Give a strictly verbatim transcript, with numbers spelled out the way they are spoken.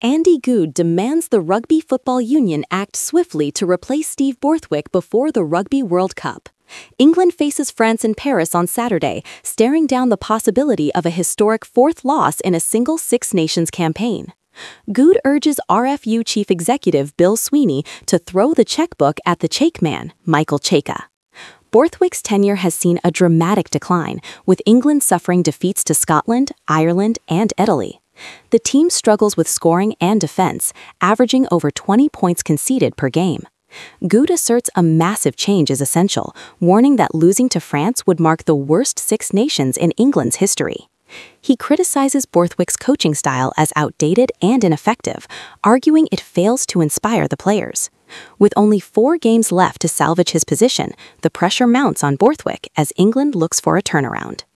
Andy Goode demands the Rugby Football Union act swiftly to replace Steve Borthwick before the Rugby World Cup. England faces France in Paris on Saturday, staring down the possibility of a historic fourth loss in a single Six Nations campaign. Goode urges R F U Chief Executive Bill Sweeney to throw the checkbook at the Cheika man, Michael Cheika. Borthwick's tenure has seen a dramatic decline, with England suffering defeats to Scotland, Ireland, and Italy. The team struggles with scoring and defense, averaging over twenty points conceded per game. Goode asserts a massive change is essential, warning that losing to France would mark the worst Six Nations in England's history. He criticizes Borthwick's coaching style as outdated and ineffective, arguing it fails to inspire the players. With only four games left to salvage his position, the pressure mounts on Borthwick as England looks for a turnaround.